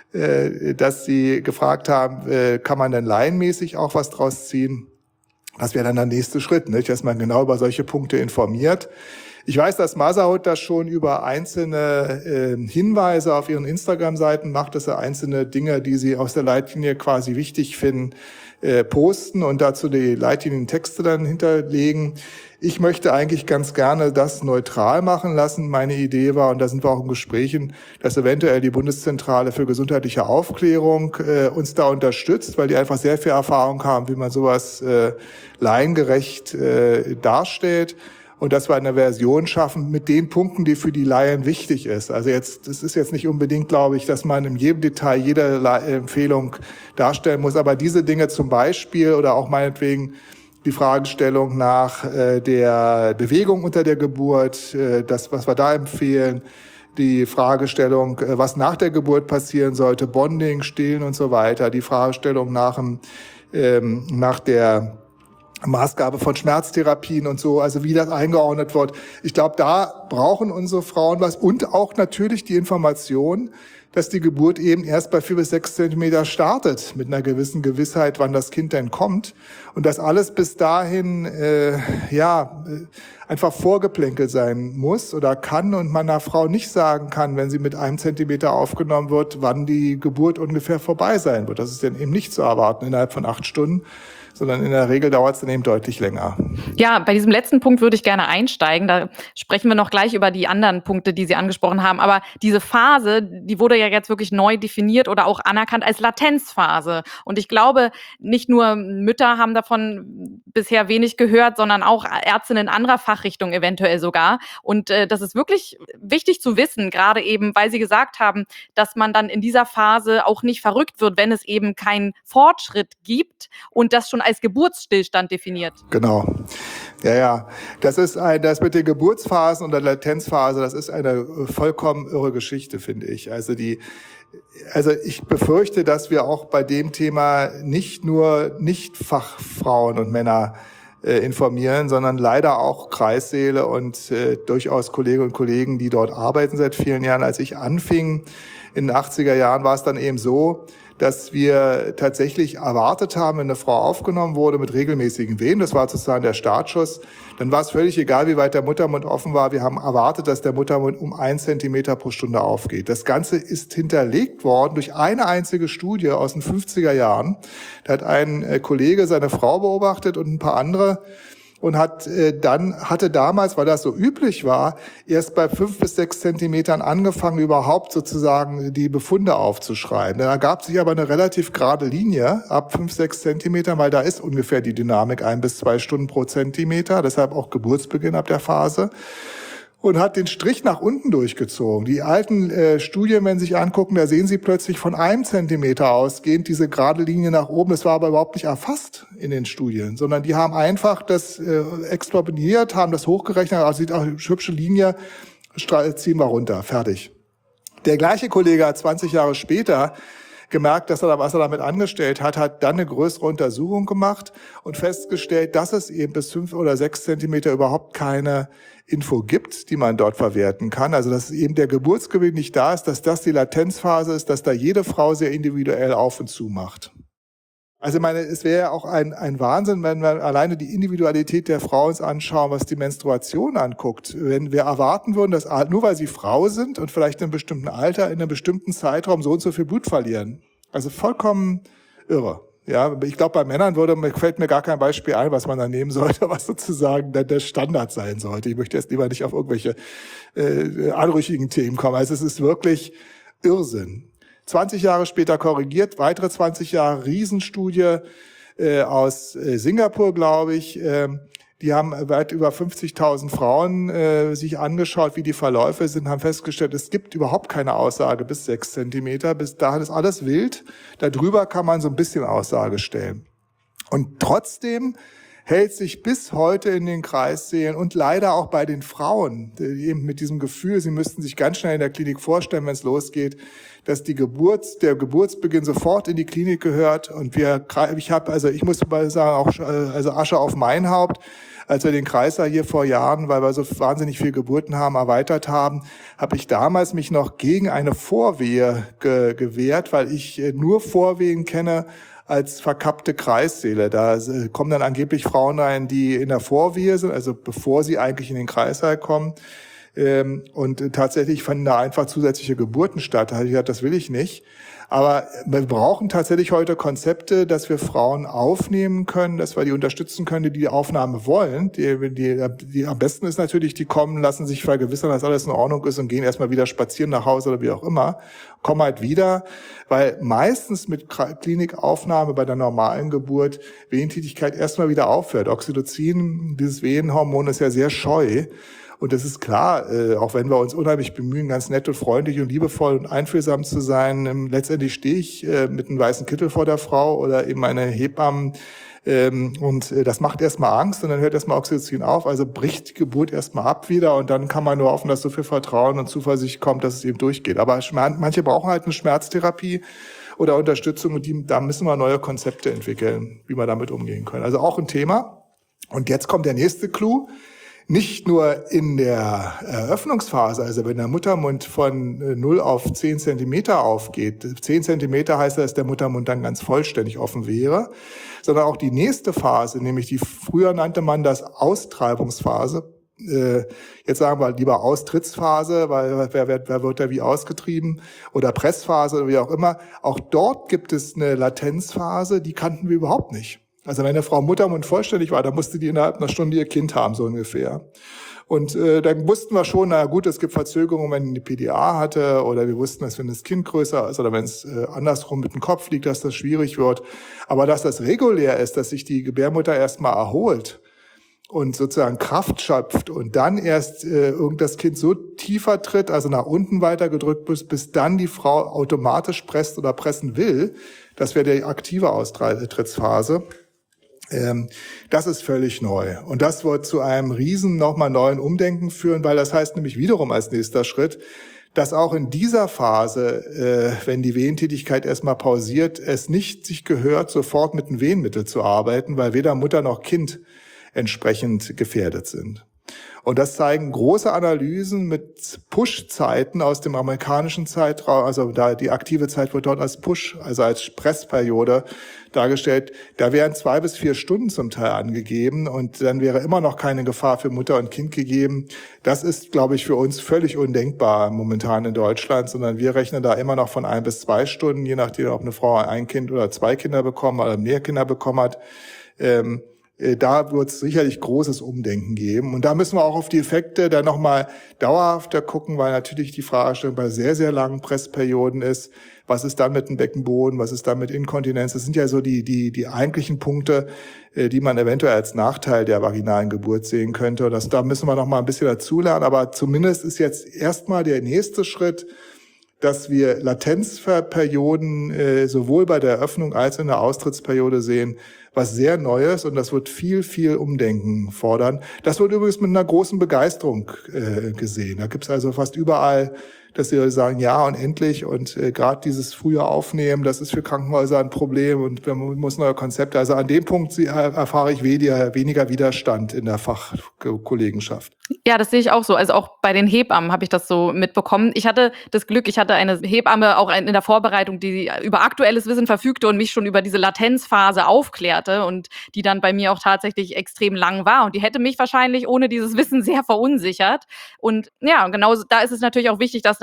äh, dass Sie gefragt haben, äh, kann man denn laienmäßig auch was draus ziehen? Das wäre dann der nächste Schritt, nicht? Dass man genau über solche Punkte informiert. Ich weiß, dass Mazahut das schon über einzelne äh, Hinweise auf ihren Instagram-Seiten macht, dass er einzelne Dinge, die sie aus der Leitlinie quasi wichtig finden, äh, posten und dazu die Leitlinientexte dann hinterlegen. Ich möchte eigentlich ganz gerne das neutral machen lassen. Meine Idee war, und da sind wir auch in Gesprächen, dass eventuell die Bundeszentrale für gesundheitliche Aufklärung äh, uns da unterstützt, weil die einfach sehr viel Erfahrung haben, wie man sowas äh, laiengerecht äh, darstellt. Und dass wir eine Version schaffen mit den Punkten, die für die Laien wichtig ist. Also jetzt, es ist jetzt nicht unbedingt, glaube ich, dass man in jedem Detail jede Empfehlung darstellen muss. Aber diese Dinge zum Beispiel oder auch meinetwegen die Fragestellung nach äh, der Bewegung unter der Geburt, äh, das, was wir da empfehlen, die Fragestellung, äh, was nach der Geburt passieren sollte, Bonding, Stillen und so weiter, die Fragestellung nach, dem, ähm, nach der Maßgabe von Schmerztherapien und so, also wie das eingeordnet wird. Ich glaube, da brauchen unsere Frauen was und auch natürlich die Information, dass die Geburt eben erst bei vier bis sechs Zentimeter startet, mit einer gewissen Gewissheit, wann das Kind denn kommt. Und dass alles bis dahin äh, ja einfach vorgeplänkelt sein muss oder kann und man einer Frau nicht sagen kann, wenn sie mit einem Zentimeter aufgenommen wird, wann die Geburt ungefähr vorbei sein wird. Das ist dann eben nicht zu erwarten innerhalb von acht Stunden, sondern in der Regel dauert es dann eben deutlich länger. Ja, bei diesem letzten Punkt würde ich gerne einsteigen. Da sprechen wir noch gleich über die anderen Punkte, die Sie angesprochen haben. Aber diese Phase, die wurde ja jetzt wirklich neu definiert oder auch anerkannt als Latenzphase. Und ich glaube, nicht nur Mütter haben davon bisher wenig gehört, sondern auch Ärztinnen anderer Fachrichtungen eventuell sogar. Und äh, das ist wirklich wichtig zu wissen, gerade eben, weil Sie gesagt haben, dass man dann in dieser Phase auch nicht verrückt wird, wenn es eben keinen Fortschritt gibt und das schon als Geburtsstillstand definiert. Genau. Ja, ja. Das ist ein, das mit den Geburtsphasen und der Latenzphase, das ist eine vollkommen irre Geschichte, finde ich. Also die, also ich befürchte, dass wir auch bei dem Thema nicht nur Nicht-Fachfrauen und Männer äh, informieren, sondern leider auch Kreissäle und äh, durchaus Kolleginnen und Kollegen, die dort arbeiten seit vielen Jahren. Als ich anfing in den achtziger Jahren, war es dann eben so, dass wir tatsächlich erwartet haben, wenn eine Frau aufgenommen wurde mit regelmäßigen Wehen, das war sozusagen der Startschuss, dann war es völlig egal, wie weit der Muttermund offen war. Wir haben erwartet, dass der Muttermund um einen Zentimeter pro Stunde aufgeht. Das Ganze ist hinterlegt worden durch eine einzige Studie aus den fünfziger Jahren. Da hat ein Kollege seine Frau beobachtet und ein paar andere und hat äh, dann hatte damals, weil das so üblich war, erst bei fünf bis sechs Zentimetern angefangen, überhaupt sozusagen die Befunde aufzuschreiben. Da ergab sich aber eine relativ gerade Linie ab fünf, sechs Zentimetern, weil da ist ungefähr die Dynamik ein bis zwei Stunden pro Zentimeter, deshalb auch Geburtsbeginn ab der Phase. Und hat den Strich nach unten durchgezogen. Die alten äh, Studien, wenn Sie sich angucken, da sehen Sie plötzlich von einem Zentimeter ausgehend diese gerade Linie nach oben. Das war aber überhaupt nicht erfasst in den Studien, sondern die haben einfach das äh, extrapoliert, haben das hochgerechnet, also sieht auch eine hübsche Linie, ziehen wir runter, fertig. Der gleiche Kollege hat zwanzig Jahre später gemerkt, dass er, was er damit angestellt hat, hat dann eine größere Untersuchung gemacht und festgestellt, dass es eben bis fünf oder sechs Zentimeter überhaupt keine Info gibt, die man dort verwerten kann. Also dass eben der Geburtsgewinn nicht da ist, dass das die Latenzphase ist, dass da jede Frau sehr individuell auf und zu macht. Also ich meine, es wäre ja auch ein, ein Wahnsinn, wenn wir alleine die Individualität der Frau uns anschauen, was die Menstruation anguckt. Wenn wir erwarten würden, dass nur weil sie Frau sind und vielleicht in einem bestimmten Alter, in einem bestimmten Zeitraum so und so viel Blut verlieren. Also vollkommen irre. Ja, ich glaube, bei Männern würde, fällt mir gar kein Beispiel ein, was man da nehmen sollte, was sozusagen der, der Standard sein sollte. Ich möchte jetzt lieber nicht auf irgendwelche äh, anrüchigen Themen kommen. Also es ist wirklich Irrsinn. zwanzig Jahre später korrigiert, weitere zwanzig Jahre, Riesenstudie äh, aus äh, Singapur, glaube ich. Äh, die haben weit über fünfzigtausend Frauen äh, sich angeschaut, wie die Verläufe sind, haben festgestellt, es gibt überhaupt keine Aussage bis sechs Zentimeter. Bis dahin ist alles wild. Darüber kann man so ein bisschen Aussage stellen. Und trotzdem hält sich bis heute in den Kreissälen und leider auch bei den Frauen, die eben mit diesem Gefühl, sie müssten sich ganz schnell in der Klinik vorstellen, wenn es losgeht, dass die Geburt, der Geburtsbeginn sofort in die Klinik gehört. Und wir, ich habe, also ich muss mal sagen, auch also Asche auf mein Haupt. Als wir den Kreißsaal hier vor Jahren, weil wir so wahnsinnig viel Geburten haben, erweitert haben, habe ich damals mich noch gegen eine Vorwehe ge- gewehrt, weil ich nur Vorwehen kenne als verkappte Kreissäle. Da kommen dann angeblich Frauen rein, die in der Vorwehe sind, also bevor sie eigentlich in den Kreissaal kommen. Und tatsächlich fanden da einfach zusätzliche Geburten statt. Da habe ich gesagt, das will ich nicht. Aber wir brauchen tatsächlich heute Konzepte, dass wir Frauen aufnehmen können, dass wir die unterstützen können, die die Aufnahme wollen. Die, die, die am besten ist natürlich, die kommen, lassen sich vergewissern, dass alles in Ordnung ist und gehen erstmal wieder spazieren nach Hause oder wie auch immer. Kommen halt wieder, weil meistens mit Klinikaufnahme bei der normalen Geburt Wehentätigkeit erstmal wieder aufhört. Oxytocin, dieses Wehenhormon, ist ja sehr scheu. Und das ist klar, äh, auch wenn wir uns unheimlich bemühen, ganz nett und freundlich und liebevoll und einfühlsam zu sein, ähm, letztendlich stehe ich äh, mit einem weißen Kittel vor der Frau oder eben eine Hebamme ähm, und äh, das macht erstmal Angst und dann hört erstmal Oxytocin auf, also bricht die Geburt erstmal ab wieder und dann kann man nur hoffen, dass so viel Vertrauen und Zuversicht kommt, dass es eben durchgeht. Aber manche brauchen halt eine Schmerztherapie oder Unterstützung und die, da müssen wir neue Konzepte entwickeln, wie wir damit umgehen können. Also auch ein Thema. Und jetzt kommt der nächste Clou. Nicht nur in der Eröffnungsphase, also wenn der Muttermund von null auf zehn Zentimeter aufgeht, zehn Zentimeter heißt, dass der Muttermund dann ganz vollständig offen wäre, sondern auch die nächste Phase, nämlich die, früher nannte man das Austreibungsphase, jetzt sagen wir lieber Austrittsphase, weil wer, wer, wer wird da wie ausgetrieben, oder Pressphase oder wie auch immer, auch dort gibt es eine Latenzphase, die kannten wir überhaupt nicht. Also wenn eine Frau Muttermund vollständig war, dann musste die innerhalb einer Stunde ihr Kind haben, so ungefähr. Und äh, dann wussten wir schon, na gut, es gibt Verzögerungen, wenn die P D A hatte, oder wir wussten, dass wenn das Kind größer ist oder wenn es äh, andersrum mit dem Kopf liegt, dass das schwierig wird. Aber dass das regulär ist, dass sich die Gebärmutter erstmal erholt und sozusagen Kraft schöpft und dann erst äh, das Kind so tiefer tritt, also nach unten weiter gedrückt ist, bis dann die Frau automatisch presst oder pressen will, das wäre die aktive Austrittsphase. Das ist völlig neu. Und das wird zu einem riesen nochmal neuen Umdenken führen, weil das heißt nämlich wiederum als nächster Schritt, dass auch in dieser Phase, wenn die Wehentätigkeit erstmal pausiert, es nicht sich gehört, sofort mit einem Wehenmittel zu arbeiten, weil weder Mutter noch Kind entsprechend gefährdet sind. Und das zeigen große Analysen mit Push-Zeiten aus dem amerikanischen Zeitraum, also da die aktive Zeit wird dort als Push, also als Pressperiode dargestellt. Da wären zwei bis vier Stunden zum Teil angegeben und dann wäre immer noch keine Gefahr für Mutter und Kind gegeben. Das ist, glaube ich, für uns völlig undenkbar momentan in Deutschland, sondern wir rechnen da immer noch von ein bis zwei Stunden, je nachdem, ob eine Frau ein Kind oder zwei Kinder bekommen oder mehr Kinder bekommen hat. Ähm, Da wird es sicherlich großes Umdenken geben. Und da müssen wir auch auf die Effekte dann nochmal dauerhafter gucken, weil natürlich die Fragestellung bei sehr, sehr langen Pressperioden ist, was ist dann mit dem Beckenboden, was ist dann mit Inkontinenz? Das sind ja so die die die eigentlichen Punkte, die man eventuell als Nachteil der vaginalen Geburt sehen könnte. Und das, da müssen wir nochmal ein bisschen dazulernen. Aber zumindest ist jetzt erstmal der nächste Schritt, dass wir Latenzperioden äh, sowohl bei der Eröffnung als in der Austrittsperiode sehen, was sehr Neues, und das wird viel, viel Umdenken fordern. Das wird übrigens mit einer großen Begeisterung äh, gesehen. Da gibt's also fast überall, dass die Leute sagen, ja und endlich, und äh, gerade dieses frühe Aufnehmen, das ist für Krankenhäuser ein Problem und man muss neue Konzepte. Also an dem Punkt äh, erfahre ich weniger, weniger Widerstand in der Fachkollegenschaft. Ja, das sehe ich auch so. Also auch bei den Hebammen habe ich das so mitbekommen. Ich hatte das Glück, ich hatte eine Hebamme auch in der Vorbereitung, die über aktuelles Wissen verfügte und mich schon über diese Latenzphase aufklärte und die dann bei mir auch tatsächlich extrem lang war. Und die hätte mich wahrscheinlich ohne dieses Wissen sehr verunsichert. Und ja, genau da ist es natürlich auch wichtig, dass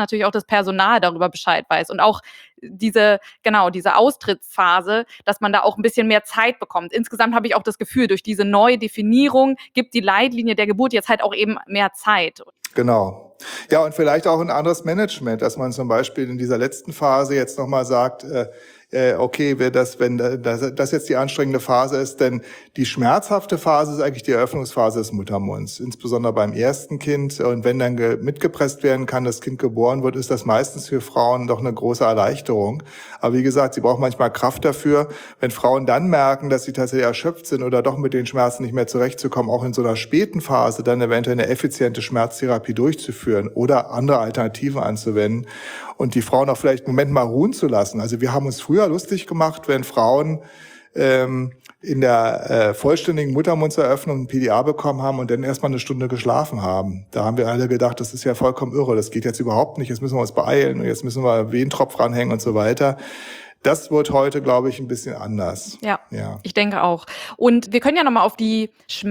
natürlich auch das Personal darüber Bescheid weiß und auch diese, genau, diese Austrittsphase, dass man da auch ein bisschen mehr Zeit bekommt. Insgesamt habe ich auch das Gefühl, durch diese neue Definierung gibt die Leitlinie der Geburt jetzt halt auch eben mehr Zeit. Genau. Ja, und vielleicht auch ein anderes Management, dass man zum Beispiel in dieser letzten Phase jetzt nochmal sagt, äh, okay, wer das, wenn das, das jetzt die anstrengende Phase ist, denn die schmerzhafte Phase ist eigentlich die Eröffnungsphase des Muttermunds, insbesondere beim ersten Kind. Und wenn dann mitgepresst werden kann, das Kind geboren wird, ist das meistens für Frauen doch eine große Erleichterung. Aber wie gesagt, sie brauchen manchmal Kraft dafür. Wenn Frauen dann merken, dass sie tatsächlich erschöpft sind oder doch mit den Schmerzen nicht mehr zurechtzukommen, auch in so einer späten Phase dann eventuell eine effiziente Schmerztherapie durchzuführen oder andere Alternativen anzuwenden und die Frauen auch vielleicht einen Moment mal ruhen zu lassen. Also wir haben uns früher lustig gemacht, wenn Frauen ähm, in der äh, vollständigen Muttermundseröffnung ein P D A bekommen haben und dann erstmal eine Stunde geschlafen haben. Da haben wir alle gedacht, das ist ja vollkommen irre, das geht jetzt überhaupt nicht, jetzt müssen wir uns beeilen und jetzt müssen wir Wehentropf ranhängen und so weiter. Das wird heute, glaube ich, ein bisschen anders. Ja, ja, ich denke auch. Und wir können ja nochmal auf die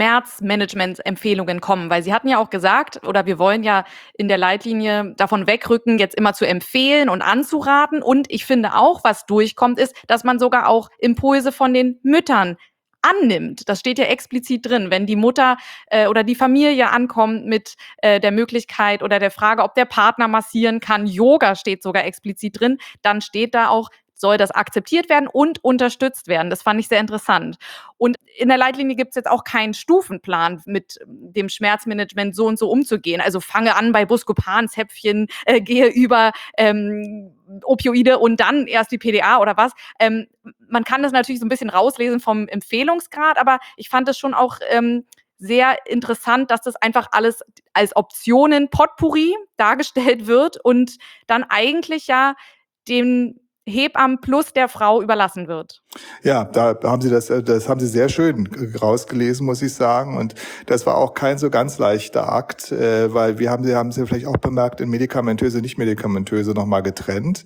Schmerzmanagement-Empfehlungen kommen, weil Sie hatten ja auch gesagt, oder wir wollen ja in der Leitlinie davon wegrücken, jetzt immer zu empfehlen und anzuraten. Und ich finde auch, was durchkommt, ist, dass man sogar auch Impulse von den Müttern annimmt. Das steht ja explizit drin. Wenn die Mutter äh, oder die Familie ankommt mit äh, der Möglichkeit oder der Frage, ob der Partner massieren kann, Yoga steht sogar explizit drin, dann steht da auch, soll das akzeptiert werden und unterstützt werden. Das fand ich sehr interessant. Und in der Leitlinie gibt es jetzt auch keinen Stufenplan, mit dem Schmerzmanagement so und so umzugehen. Also fange an bei Buscopan-Zäpfchen, äh, gehe über ähm, Opioide und dann erst die P D A oder was. Ähm, man kann das natürlich so ein bisschen rauslesen vom Empfehlungsgrad, aber ich fand es schon auch ähm, sehr interessant, dass das einfach alles als Optionen Potpourri dargestellt wird und dann eigentlich ja den Hebammen plus der Frau überlassen wird. Ja, da haben Sie das, das haben Sie sehr schön rausgelesen, muss ich sagen. Und das war auch kein so ganz leichter Akt, weil wir haben Sie haben Sie vielleicht auch bemerkt, in medikamentöse, nicht medikamentöse nochmal getrennt,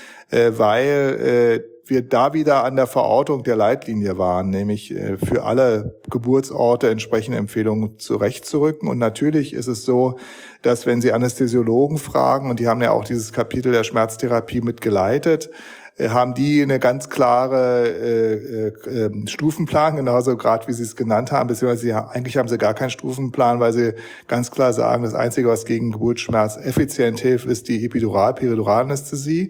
weil wir da wieder an der Verortung der Leitlinie waren, nämlich für alle Geburtsorte entsprechende Empfehlungen zurechtzurücken. Und natürlich ist es so, dass wenn Sie Anästhesiologen fragen, und die haben ja auch dieses Kapitel der Schmerztherapie mitgeleitet, haben die eine ganz klare äh, äh, Stufenplan, genauso gerade wie Sie es genannt haben, beziehungsweise sie, eigentlich haben sie gar keinen Stufenplan, weil sie ganz klar sagen, das Einzige, was gegen Geburtsschmerz effizient hilft, ist die Epidural-Periduralanästhesie,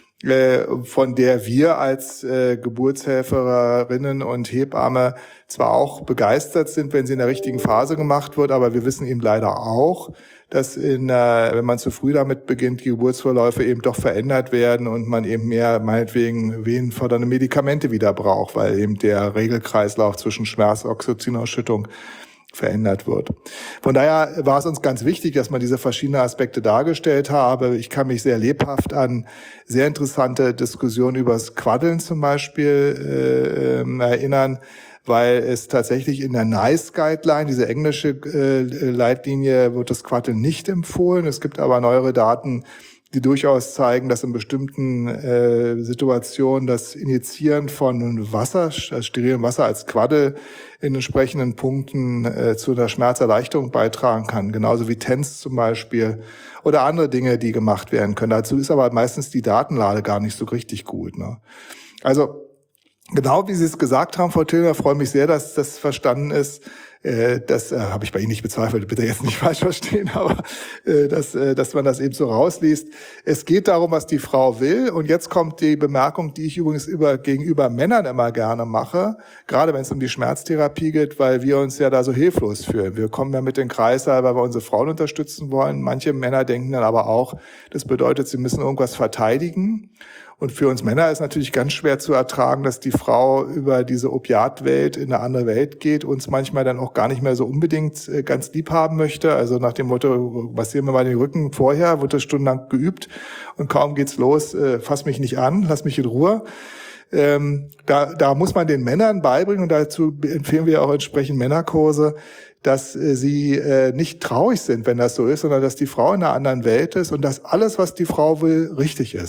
von der wir als äh, Geburtshelferinnen und Hebamme zwar auch begeistert sind, wenn sie in der richtigen Phase gemacht wird, aber wir wissen eben leider auch, dass in, äh, wenn man zu früh damit beginnt, die Geburtsverläufe eben doch verändert werden und man eben mehr meinetwegen wehenfördernde Medikamente wieder braucht, weil eben der Regelkreislauf zwischen Schmerz und Oxytocinausschüttung verändert wird. Von daher war es uns ganz wichtig, dass man diese verschiedenen Aspekte dargestellt habe. Ich kann mich sehr lebhaft an sehr interessante Diskussionen über das Quaddeln zum Beispiel äh, erinnern, weil es tatsächlich in der NICE Guideline, diese englische äh, Leitlinie, wird das Quaddeln nicht empfohlen. Es gibt aber neuere Daten, die durchaus zeigen, dass in bestimmten äh, Situationen das Injizieren von Wasser, also sterilem Wasser als Quaddel in entsprechenden Punkten äh, zu einer Schmerzerleichterung beitragen kann. Genauso wie TENS zum Beispiel oder andere Dinge, die gemacht werden können. Dazu ist aber meistens die Datenlage gar nicht so richtig gut. Ne? Also genau wie Sie es gesagt haben, Frau Tillner, freue mich sehr, dass das verstanden ist. Das äh, habe ich bei Ihnen nicht bezweifelt, bitte jetzt nicht falsch verstehen, aber äh, dass, äh, dass man das eben so rausliest. Es geht darum, was die Frau will. Und jetzt kommt die Bemerkung, die ich übrigens über, gegenüber Männern immer gerne mache, gerade wenn es um die Schmerztherapie geht, weil wir uns ja da so hilflos fühlen. Wir kommen ja mit den Kreißsaal, weil wir unsere Frauen unterstützen wollen. Manche Männer denken dann aber auch, das bedeutet, sie müssen irgendwas verteidigen. Und für uns Männer ist natürlich ganz schwer zu ertragen, dass die Frau über diese Opiatwelt in eine andere Welt geht, uns manchmal dann auch gar nicht mehr so unbedingt ganz lieb haben möchte. Also nach dem Motto, massieren wir mal den Rücken vorher, wird das stundenlang geübt und kaum geht's los, äh, fass mich nicht an, lass mich in Ruhe. Ähm, da, da muss man den Männern beibringen, und dazu empfehlen wir auch entsprechend Männerkurse, dass äh, sie äh, nicht traurig sind, wenn das so ist, sondern dass die Frau in einer anderen Welt ist und dass alles, was die Frau will, richtig ist.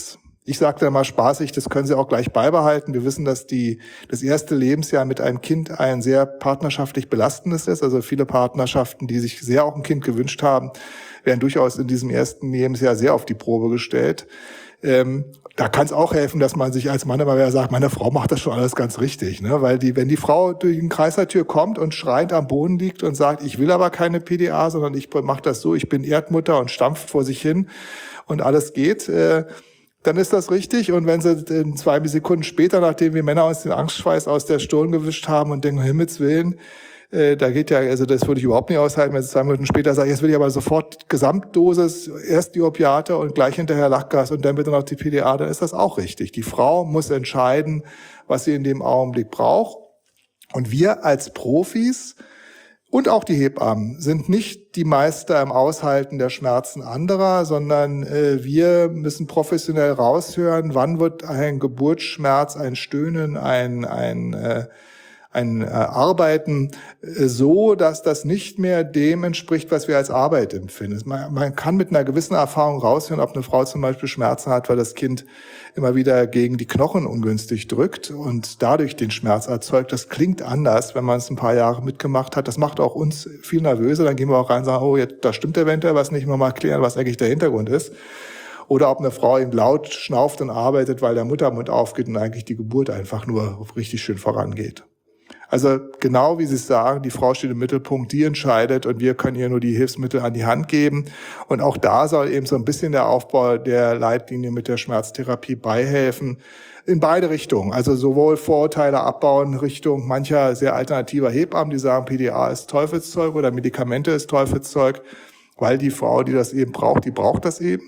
Ich sage dann mal spaßig, das können Sie auch gleich beibehalten. Wir wissen, dass die das erste Lebensjahr mit einem Kind ein sehr partnerschaftlich belastendes ist. Also viele Partnerschaften, die sich sehr auch ein Kind gewünscht haben, werden durchaus in diesem ersten Lebensjahr sehr auf die Probe gestellt. Ähm, da kann es auch helfen, dass man sich als Mann immer wieder sagt, meine Frau macht das schon alles ganz richtig, ne? Weil die, wenn die Frau durch die Kreißsaal-Tür kommt und schreiend am Boden liegt und sagt, ich will aber keine P D A, sondern ich mache das so, ich bin Erdmutter und stampft vor sich hin und alles geht, äh, dann ist das richtig. Und wenn sie zwei Sekunden später, nachdem wir Männer uns den Angstschweiß aus der Stirn gewischt haben und denken, um Himmels Willen, Äh, da geht ja, also das würde ich überhaupt nicht aushalten, wenn sie zwei Minuten später sagen, jetzt will ich aber sofort Gesamtdosis, erst die Opiate und gleich hinterher Lachgas und dann bitte noch die P D A, dann ist das auch richtig. Die Frau muss entscheiden, was sie in dem Augenblick braucht. Und wir als Profis und auch die Hebammen sind nicht die Meister im Aushalten der Schmerzen anderer, sondern äh, wir müssen professionell raushören, wann wird ein Geburtsschmerz, ein Stöhnen, ein, ein äh, ein äh, Arbeiten äh, so, dass das nicht mehr dem entspricht, was wir als Arbeit empfinden. Man, man kann mit einer gewissen Erfahrung raushören, ob eine Frau zum Beispiel Schmerzen hat, weil das Kind immer wieder gegen die Knochen ungünstig drückt und dadurch den Schmerz erzeugt. Das klingt anders, wenn man es ein paar Jahre mitgemacht hat. Das macht auch uns viel nervöser. Dann gehen wir auch rein und sagen, oh, jetzt, da stimmt eventuell was nicht, mal mal klären, was eigentlich der Hintergrund ist. Oder ob eine Frau eben laut schnauft und arbeitet, weil der Muttermund aufgeht und eigentlich die Geburt einfach nur richtig schön vorangeht. Also genau wie Sie es sagen, die Frau steht im Mittelpunkt, die entscheidet und wir können ihr nur die Hilfsmittel an die Hand geben. Und auch da soll eben so ein bisschen der Aufbau der Leitlinie mit der Schmerztherapie beihelfen. In beide Richtungen, also sowohl Vorurteile abbauen Richtung mancher sehr alternativer Hebammen, die sagen, P D A ist Teufelszeug oder Medikamente ist Teufelszeug, weil die Frau, die das eben braucht, die braucht das eben.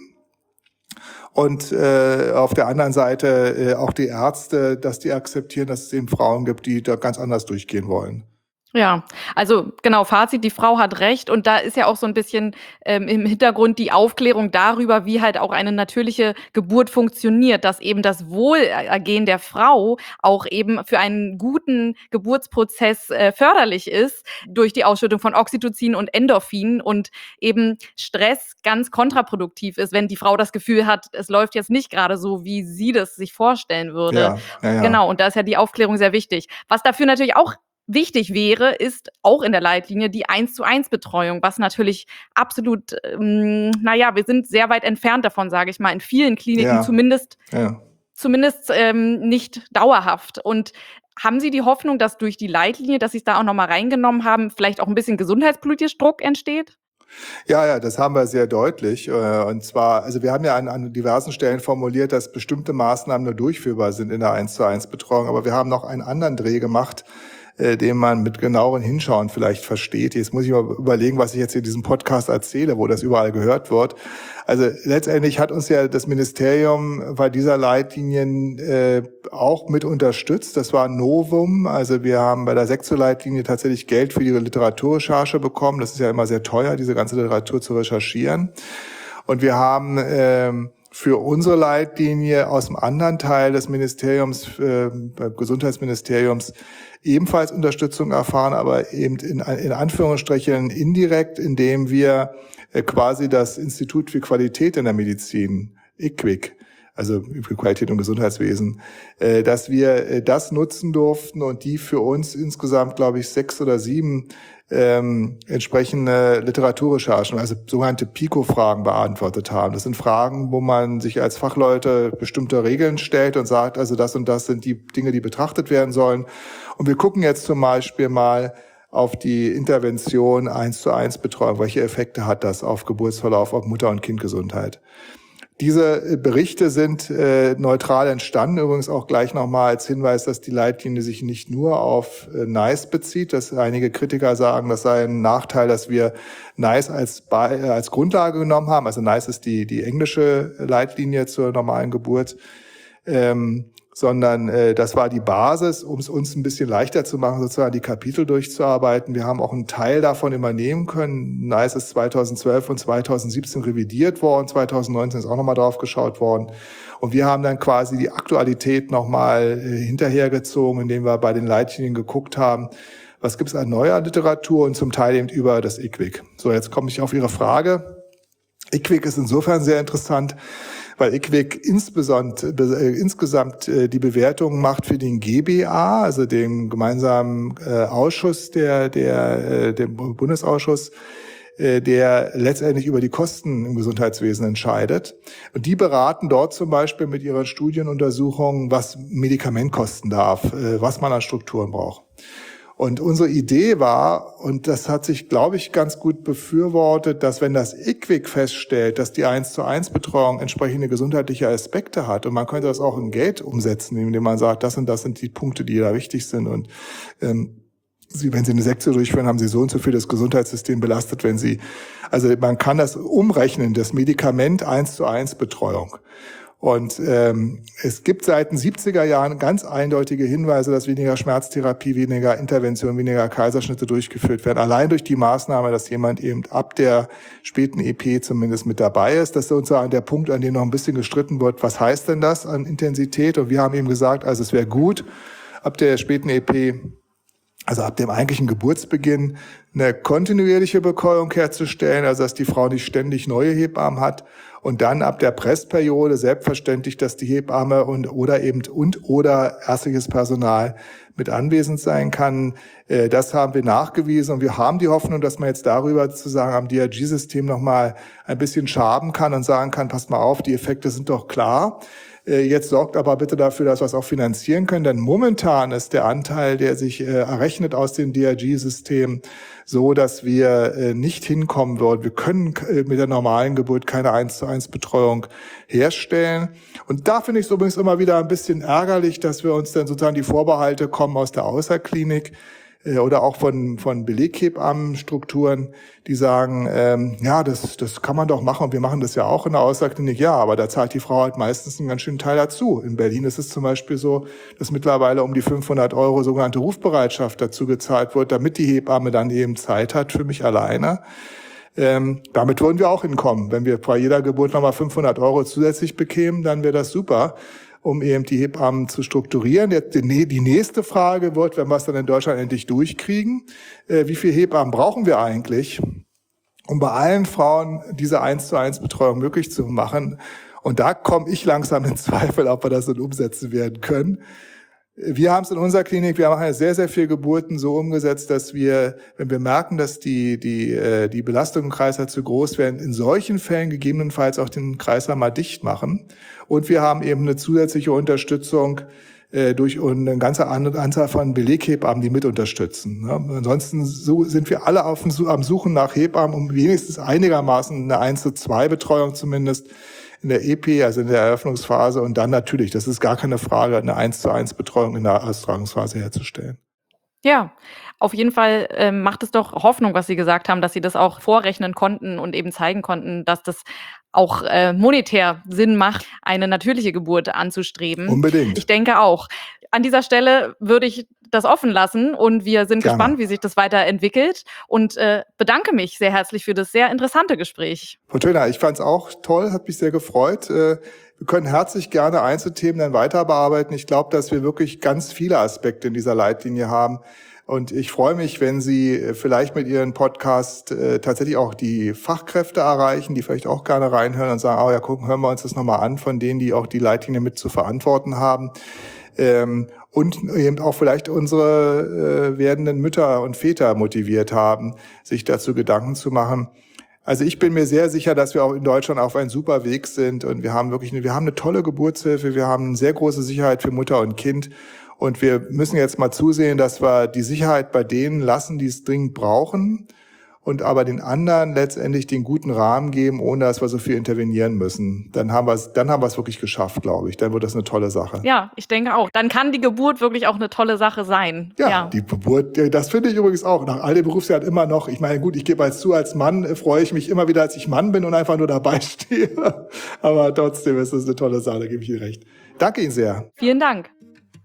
Und äh, auf der anderen Seite äh, auch die Ärzte, dass die akzeptieren, dass es eben Frauen gibt, die da ganz anders durchgehen wollen. Ja, also genau, Fazit, die Frau hat recht und da ist ja auch so ein bisschen ähm, im Hintergrund die Aufklärung darüber, wie halt auch eine natürliche Geburt funktioniert, dass eben das Wohlergehen der Frau auch eben für einen guten Geburtsprozess äh, förderlich ist durch die Ausschüttung von Oxytocin und Endorphin und eben Stress ganz kontraproduktiv ist, wenn die Frau das Gefühl hat, es läuft jetzt nicht gerade so, wie sie das sich vorstellen würde. Ja, ja, ja. Genau, und da ist ja die Aufklärung sehr wichtig. Was dafür natürlich auch wichtig wäre, ist auch in der Leitlinie die eins zu eins Betreuung, was natürlich absolut, ähm, naja, wir sind sehr weit entfernt davon, sage ich mal, in vielen Kliniken Ja. zumindest, Ja. zumindest ähm, nicht dauerhaft. Und haben Sie die Hoffnung, dass durch die Leitlinie, dass Sie es da auch nochmal reingenommen haben, vielleicht auch ein bisschen gesundheitspolitisch Druck entsteht? Ja, ja, das haben wir sehr deutlich. äh, Und zwar, also wir haben ja an, an diversen Stellen formuliert, dass bestimmte Maßnahmen nur durchführbar sind in der eins zu eins Betreuung. Aber wir haben noch einen anderen Dreh gemacht, äh, den man mit genaueren Hinschauen vielleicht versteht. Jetzt muss ich mal überlegen, was ich jetzt in diesem Podcast erzähle, wo das überall gehört wird. Also letztendlich hat uns ja das Ministerium bei dieser Leitlinien äh, auch mit unterstützt. Das war ein Novum. Also wir haben bei der Sexo-Leitlinie tatsächlich Geld für die Literaturrecherche bekommen. Das ist ja immer sehr teuer, diese ganze Literatur zu recherchieren. Und wir haben ähm, für unsere Leitlinie aus dem anderen Teil des Ministeriums, äh, Gesundheitsministeriums, ebenfalls Unterstützung erfahren, aber eben in, in Anführungsstrichen indirekt, indem wir äh, quasi das Institut für Qualität in der Medizin, I Q W I C, also für Qualität und Gesundheitswesen, äh, dass wir äh, das nutzen durften und die für uns insgesamt, glaube ich, sechs oder sieben ähm, entsprechende Literaturrecherchen, also sogenannte PICO-Fragen beantwortet haben. Das sind Fragen, wo man sich als Fachleute bestimmte Regeln stellt und sagt, also das und das sind die Dinge, die betrachtet werden sollen. Und wir gucken jetzt zum Beispiel mal auf die Intervention eins zu eins Betreuung. Welche Effekte hat das auf Geburtsverlauf, auf Mutter- und Kindgesundheit? Diese Berichte sind äh, neutral entstanden. Übrigens auch gleich nochmal als Hinweis, dass die Leitlinie sich nicht nur auf äh, NICE bezieht. Dass einige Kritiker sagen, das sei ein Nachteil, dass wir NICE als, äh, als Grundlage genommen haben. Also NICE ist die, die englische Leitlinie zur normalen Geburt. Ähm, sondern äh, das war die Basis, um es uns ein bisschen leichter zu machen, sozusagen die Kapitel durchzuarbeiten. Wir haben auch einen Teil davon übernehmen können. NICE ist zweitausendzwölf und zweitausendsiebzehn revidiert worden, zweitausendneunzehn ist auch nochmal drauf geschaut worden. Und wir haben dann quasi die Aktualität nochmal äh, hinterhergezogen, indem wir bei den Leitlinien geguckt haben, was gibt es an neuer Literatur und zum Teil eben über das I Q W I C. So, jetzt komme ich auf Ihre Frage. I Q W I C ist insofern sehr interessant, weil I Q W I C insbesondere, äh, insgesamt äh, die Bewertung macht für den G B A, also den gemeinsamen äh, Ausschuss, der, der, äh, dem Bundesausschuss, äh, der letztendlich über die Kosten im Gesundheitswesen entscheidet. Und die beraten dort zum Beispiel mit ihrer Studienuntersuchung, was Medikament kosten darf, äh, was man an Strukturen braucht. Und unsere Idee war, und das hat sich, glaube ich, ganz gut befürwortet, dass wenn das I Q W I C feststellt, dass die eins zu eins Betreuung entsprechende gesundheitliche Aspekte hat, und man könnte das auch in Geld umsetzen, indem man sagt, das und das sind die Punkte, die da wichtig sind, und ähm, Sie, wenn Sie eine Sektion durchführen, haben Sie so und so viel das Gesundheitssystem belastet, wenn Sie, also man kann das umrechnen, das Medikament eins zu eins Betreuung. Und ähm, es gibt seit den siebziger Jahren ganz eindeutige Hinweise, dass weniger Schmerztherapie, weniger Intervention, weniger Kaiserschnitte durchgeführt werden. Allein durch die Maßnahme, dass jemand eben ab der späten E P zumindest mit dabei ist. Das ist sozusagen der Punkt, an dem noch ein bisschen gestritten wird. Was heißt denn das an Intensität? Und wir haben eben gesagt, also es wäre gut, ab der späten E P, also ab dem eigentlichen Geburtsbeginn, eine kontinuierliche Betreuung herzustellen, also dass die Frau nicht ständig neue Hebammen hat, und dann ab der Pressperiode selbstverständlich, dass die Hebamme und oder eben und oder ärztliches Personal mit anwesend sein kann. Das haben wir nachgewiesen, und wir haben die Hoffnung, dass man jetzt darüber sozusagen am D R G-System nochmal ein bisschen schaben kann und sagen kann, passt mal auf, die Effekte sind doch klar. Jetzt sorgt aber bitte dafür, dass wir es auch finanzieren können, denn momentan ist der Anteil, der sich äh, errechnet aus dem D R G-System, so, dass wir äh, nicht hinkommen würden. Wir können äh, mit der normalen Geburt keine eins zu eins Betreuung herstellen. Und da finde ich es übrigens immer wieder ein bisschen ärgerlich, dass wir uns dann sozusagen die Vorbehalte kommen aus der Außerklinik äh, oder auch von von Beleghebammenstrukturen, die sagen, ähm, ja, das das kann man doch machen, und wir machen das ja auch in der Außerklinik. Ja, aber da zahlt die Frau halt meistens einen ganz schönen Teil dazu. In Berlin ist es zum Beispiel so, dass mittlerweile um die fünfhundert Euro sogenannte Rufbereitschaft dazu gezahlt wird, damit die Hebamme dann eben Zeit hat für mich alleine. Ähm, damit würden wir auch hinkommen. Wenn wir bei jeder Geburt nochmal fünfhundert Euro zusätzlich bekämen, dann wäre das super, um eben die Hebammen zu strukturieren. Die nächste Frage wird, wenn wir es dann in Deutschland endlich durchkriegen, wie viele Hebammen brauchen wir eigentlich, um bei allen Frauen diese eins zu eins Betreuung möglich zu machen? Und da komme ich langsam in Zweifel, ob wir das dann umsetzen werden können. Wir haben es in unserer Klinik, wir machen sehr, sehr viel Geburten so umgesetzt, dass wir, wenn wir merken, dass die die die Belastung im Kreislauf zu groß werden, in solchen Fällen gegebenenfalls auch den Kreislauf mal dicht machen. Und wir haben eben eine zusätzliche Unterstützung äh, durch eine ganze Anzahl von Beleghebammen, die mit unterstützen. Ne? Ansonsten so sind wir alle auf, am Suchen nach Hebammen, um wenigstens einigermaßen eine eins zu zwei Betreuung zumindest in der E P, also in der Eröffnungsphase, und dann natürlich, das ist gar keine Frage, eine eins zu eins Betreuung in der Austragungsphase herzustellen. Ja, auf jeden Fall äh, macht es doch Hoffnung, was Sie gesagt haben, dass Sie das auch vorrechnen konnten und eben zeigen konnten, dass das auch äh, monetär Sinn macht, eine natürliche Geburt anzustreben. Unbedingt. Ich denke auch. An dieser Stelle würde ich das offen lassen, und wir sind Gerne. gespannt, wie sich das weiterentwickelt, und äh, bedanke mich sehr herzlich für das sehr interessante Gespräch. Frau Töner, ich fand es auch toll, hat mich sehr gefreut. Äh, wir können herzlich gerne Einzelthemen dann weiter bearbeiten. Ich glaube, dass wir wirklich ganz viele Aspekte in dieser Leitlinie haben. Und ich freue mich, wenn Sie vielleicht mit Ihren Podcast äh, tatsächlich auch die Fachkräfte erreichen, die vielleicht auch gerne reinhören und sagen, oh ja, gucken, hören wir uns das nochmal an, von denen, die auch die Leitlinie mit zu verantworten haben. Ähm, und eben auch vielleicht unsere äh, werdenden Mütter und Väter motiviert haben, sich dazu Gedanken zu machen. Also ich bin mir sehr sicher, dass wir auch in Deutschland auf einem super Weg sind, und wir haben wirklich eine, wir haben eine tolle Geburtshilfe, wir haben eine sehr große Sicherheit für Mutter und Kind, und wir müssen jetzt mal zusehen, dass wir die Sicherheit bei denen lassen, die es dringend brauchen, und aber den anderen letztendlich den guten Rahmen geben, ohne dass wir so viel intervenieren müssen. Dann haben wir es, dann haben wir es wirklich geschafft, glaube ich. Dann wird das eine tolle Sache. Ja, ich denke auch. Dann kann die Geburt wirklich auch eine tolle Sache sein. Ja, ja. Die Geburt, das finde ich übrigens auch. Nach all den Berufsjahren immer noch. Ich meine, gut, ich gebe als zu, als Mann äh, freue ich mich immer wieder, als ich Mann bin und einfach nur dabei stehe. Aber trotzdem ist das eine tolle Sache, da gebe ich Ihnen recht. Danke Ihnen sehr. Vielen Dank.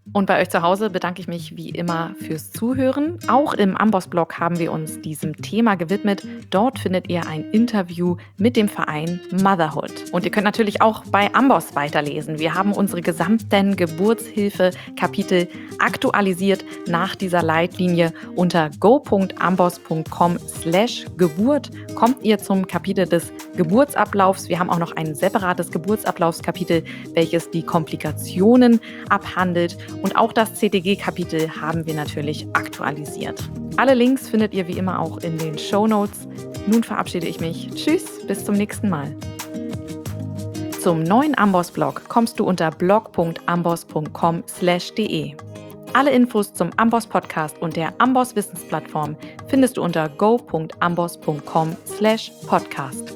Und bei euch zu Hause bedanke ich mich wie immer fürs Zuhören. Auch im Amboss-Blog haben wir uns diesem Thema gewidmet. Dort findet ihr ein Interview mit dem Verein Motherhood. Und ihr könnt natürlich auch bei Amboss weiterlesen. Wir haben unsere gesamten Geburtshilfe-Kapitel aktualisiert nach dieser Leitlinie. Unter go punkt amboss punkt com slash Geburt kommt ihr zum Kapitel des Geburtsablaufs. Wir haben auch noch ein separates Geburtsablaufskapitel, welches die Komplikationen abhandelt. Und auch das C T G-Kapitel haben wir natürlich aktualisiert. Alle Links findet ihr wie immer auch in den Shownotes. Nun verabschiede ich mich. Tschüss, bis zum nächsten Mal. Zum neuen Amboss-Blog kommst du unter blog punkt amboss punkt com slash de. Alle Infos zum Amboss-Podcast und der Amboss-Wissensplattform findest du unter go punkt amboss punkt com slash podcast.